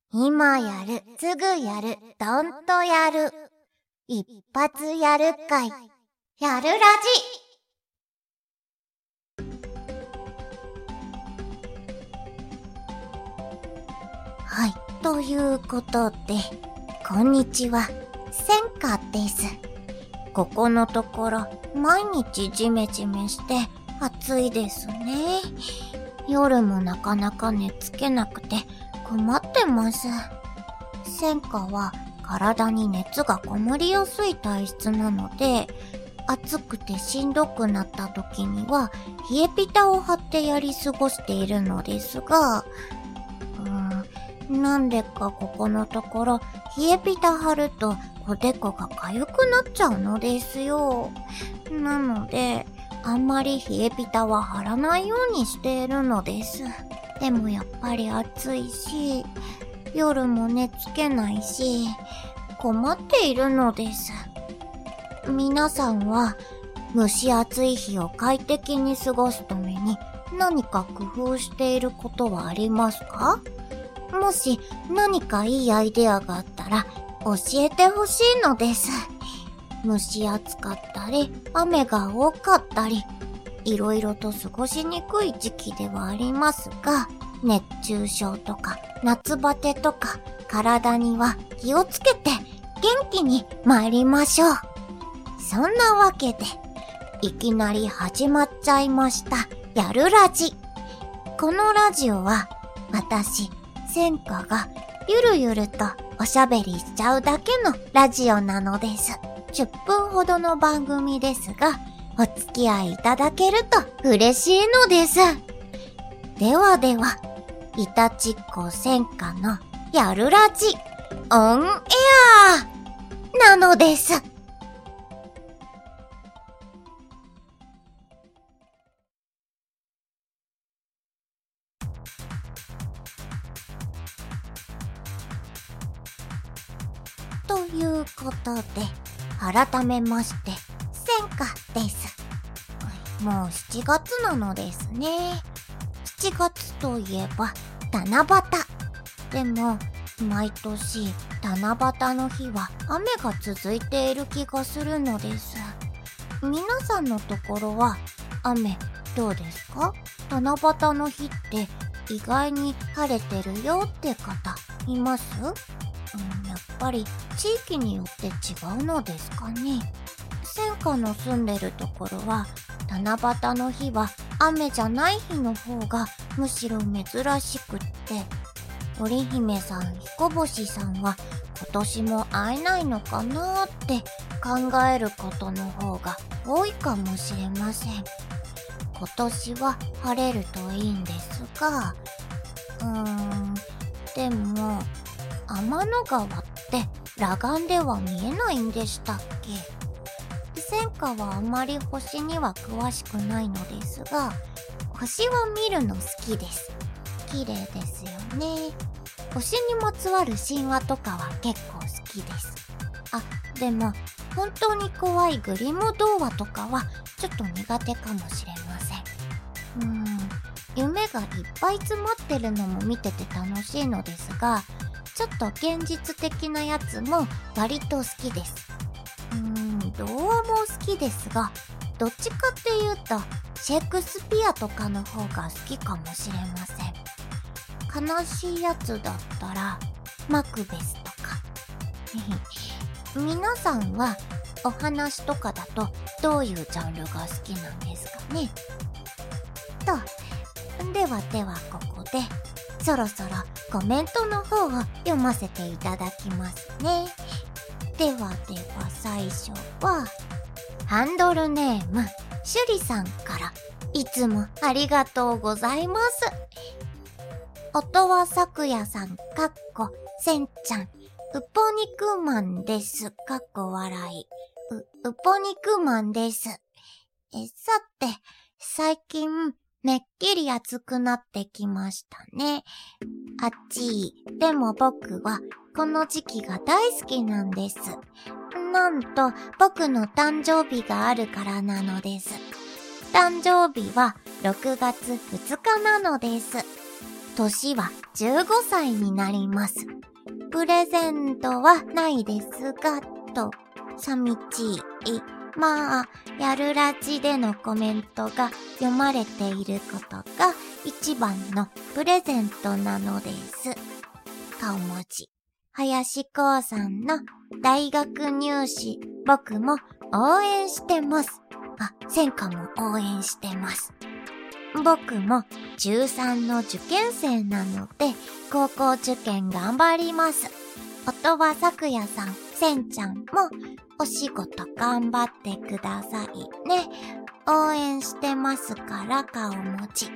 今やる、すぐやる、どんとやる。一発やる会、やるラジ。はい、ということで、こんにちは、せんかです。ここのところ、毎日ジメジメして暑いですね。夜もなかなか寝つけなくて困ってます。せんかは体に熱がこもりやすい体質なので、暑くてしんどくなった時には冷えピタを貼ってやり過ごしているのですが、なんでかここのところ冷えピタ貼るとおでこが痒くなっちゃうのですよ。なのであんまり冷えピタは貼らないようにしているのです。でもやっぱり暑いし、夜も寝つけないし、困っているのです。皆さんは蒸し暑い日を快適に過ごすために何か工夫していることはありますか？もし何かいいアイデアがあったら教えてほしいのです。蒸し暑かったり、雨が多かったり、いろいろと過ごしにくい時期ではありますが、熱中症とか夏バテとか体には気をつけて元気に参りましょう。そんなわけで、いきなり始まっちゃいました、やるラジ。このラジオは私、せんかがゆるゆるとおしゃべりしちゃうだけのラジオなのです。10分ほどの番組ですが、お付き合いいただけると嬉しいのです。ではでは、いたちっこせんかのやるラジオンエアなのです。ということで、改めまして、せんかです。もう7月なのですね。7月といえば、七夕。でも、毎年、七夕の日は雨が続いている気がするのです。皆さんのところは、雨、どうですか？七夕の日って、意外に晴れてるよって方、います？やっぱり地域によって違うのですかね。せんかの住んでるところは七夕の日は雨じゃない日の方がむしろ珍しくって、織姫さん、彦星さんは今年も会えないのかなーって考えることの方が多いかもしれません。今年は晴れるといいんですが、でも天の川って裸眼では見えないんでしたっけ？せんかはあまり星には詳しくないのですが、星は見るの好きです。綺麗ですよね。星にまつわる神話とかは結構好きです。あ、でも本当に怖いグリム童話とかはちょっと苦手かもしれません。夢がいっぱい詰まってるのも見てて楽しいのですが、ちょっと現実的なやつも割と好きです。童話も好きですが、どっちかっていうとシェイクスピアとかの方が好きかもしれません。悲しいやつだったらマクベスとか皆さんはお話とかだとどういうジャンルが好きなんですかね。ではここでそろそろコメントの方を読ませていただきますね。では最初はハンドルネームシュリさんからいつもありがとうございます。音はさくやさんせんちゃんウポニクマンです笑いウポニクマンです。さて最近めっきり暑くなってきましたね。あっちい。でも僕はこの時期が大好きなんです。なんと僕の誕生日があるからなのです。誕生日は6月2日なのです。 年は15歳になります。プレゼントはないですが、と、寂しい。まあ、やるラジでのコメントが読まれていることが一番のプレゼントなのです。顔文字。林光さんの大学入試、僕も応援してます。専科も応援してます。僕も中3の受験生なので、高校受験頑張ります。音羽咲夜さん、せんちゃんもお仕事頑張ってくださいね。応援してますから顔文字。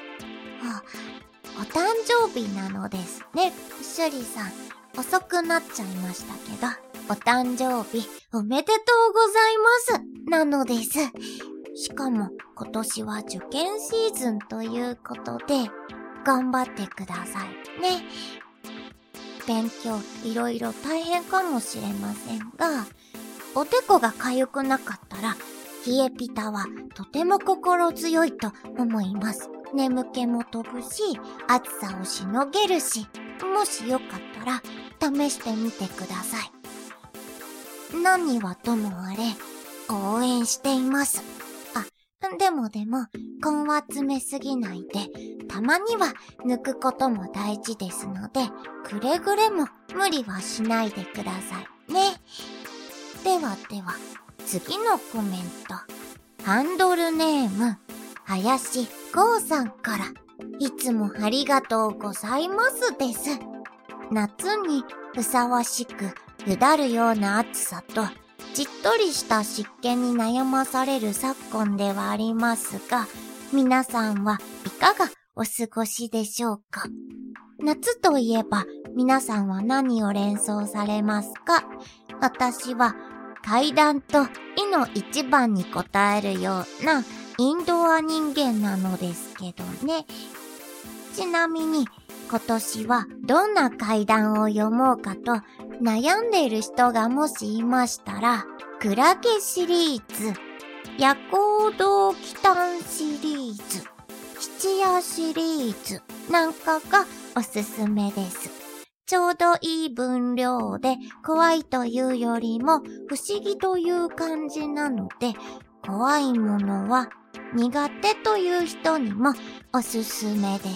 お誕生日なのですね。シュリさん、遅くなっちゃいましたけど、お誕生日おめでとうございますなのです。しかも今年は受験シーズンということで、頑張ってくださいね。勉強いろいろ大変かもしれませんが、おでこが痒くなかったら、冷えピタはとても心強いと思います。眠気も飛ぶし、暑さをしのげるし、もしよかったら試してみてください。何はともあれ、応援しています。でも、根は詰めすぎないで、たまには抜くことも大事ですので、くれぐれも無理はしないでくださいね。では、次のコメント。ハンドルネーム、林光さんから、いつもありがとうございますです。夏にふさわしく、うだるような暑さと、じっとりした湿気に悩まされる昨今ではありますが、皆さんはいかがお過ごしでしょうか？夏といえば皆さんは何を連想されますか？私は階段といの一番に答えるようなインドア人間なのですけどね。ちなみに今年はどんな階段を読もうかと悩んでいる人がもしいましたら、クラゲシリーズ、夜行動奇譚シリーズ、七夜シリーズなんかがおすすめです。ちょうどいい分量で怖いというよりも不思議という感じなので、怖いものは苦手という人にもおすすめです。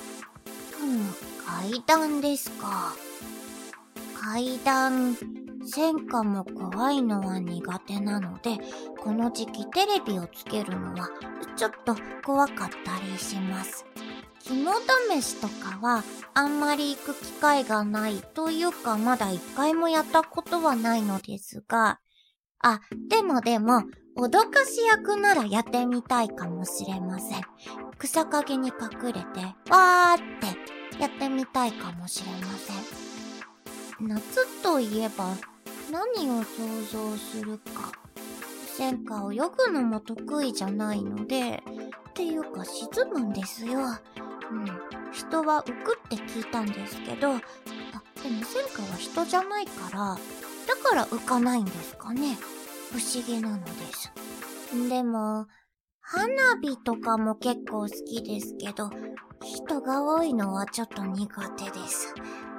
階段ですか。階段、専科も怖いのは苦手なので、この時期テレビをつけるのはちょっと怖かったりします。肝試しとかはあんまり行く機会がないというか、まだ一回もやったことはないのですが、でも、脅かし役ならやってみたいかもしれません。草陰に隠れて、わーってやってみたいかもしれません。夏といえば、何を想像するか。専科を泳ぐのも得意じゃないので、っていうか沈むんですよ。人は浮くって聞いたんですけど、でも専科は人じゃないから、だから浮かないんですかね。不思議なのです。でも、花火とかも結構好きですけど、人が多いのはちょっと苦手です。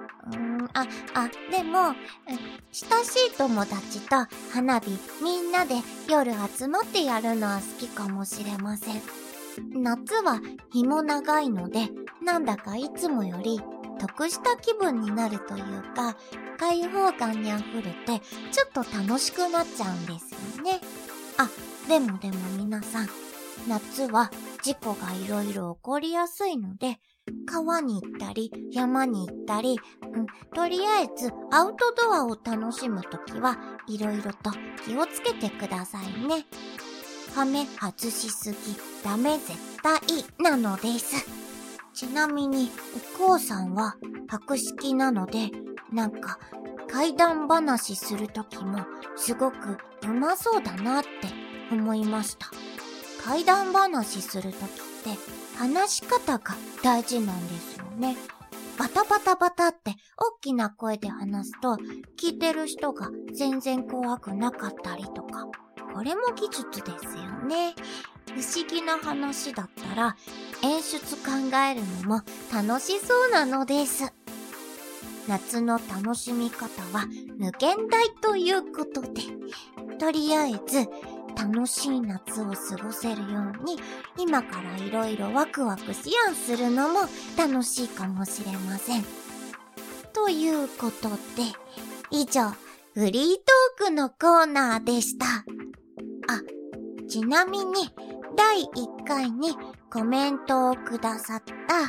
でも、親しい友達と花火みんなで夜集まってやるのは好きかもしれません。夏は日も長いので、なんだかいつもより得した気分になるというか、開放感にあふれてちょっと楽しくなっちゃうんですよね。でも皆さん、夏は事故がいろいろ起こりやすいので、川に行ったり山に行ったり、とりあえずアウトドアを楽しむときはいろいろと気をつけてくださいね。ハメ外しすぎダメ絶対なのです。ちなみにお父さんは博識なので、なんか怪談話するときもすごくうまそうだなって思いました。怪談話するときって話し方が大事なんですよね。バタバタバタって大きな声で話すと聞いてる人が全然怖くなかったりとか、これも技術ですよね。 不思議な話だったら演出考えるのも楽しそうなのです。夏の楽しみ方は無限大ということで、とりあえず楽しい夏を過ごせるように今からいろいろワクワク思案するのも楽しいかもしれません。ということで、以上フリートークのコーナーでした。ちなみに第1回にコメントをくださった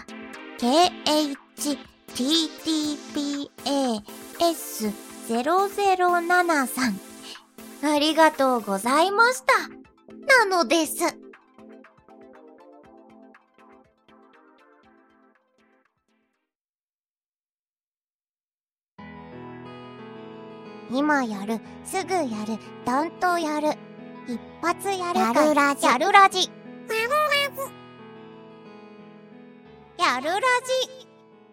KHTTPAS007 さん、ありがとうございました。なのです。今やる、すぐやる、どんとやる。一発やるか、やるラジ。やるラジ。やるラジ。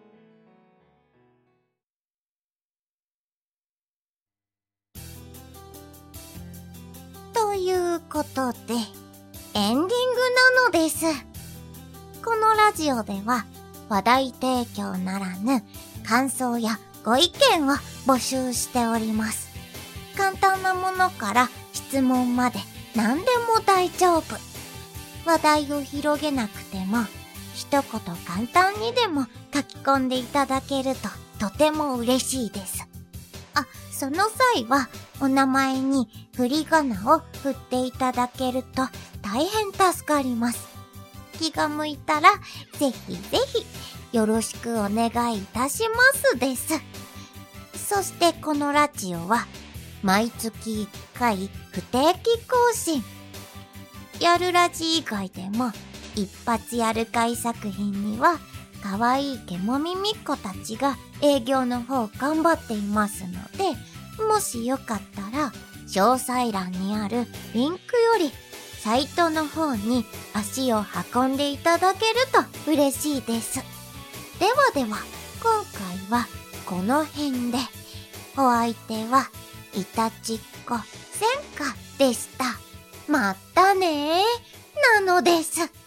ということで、エンディングなのです。このラジオでは、話題提供ならぬ、感想やご意見を募集しております。簡単なものから質問まで何でも大丈夫。話題を広げなくても、一言簡単にでも書き込んでいただけるととても嬉しいです。その際はお名前に振り仮名を振っていただけると大変助かります。気が向いたらぜひぜひよろしくお願いいたしますです。そしてこのラジオは毎月1回不定期更新。やるラジ以外でも一発やる会作品には可愛いケモミミッコたちが営業の方頑張っていますので、もしよかったら詳細欄にあるリンクよりサイトの方に足を運んでいただけると嬉しいです。ではでは、今回はこの辺で。お相手はいたちっこせんかでした。またねーなのです。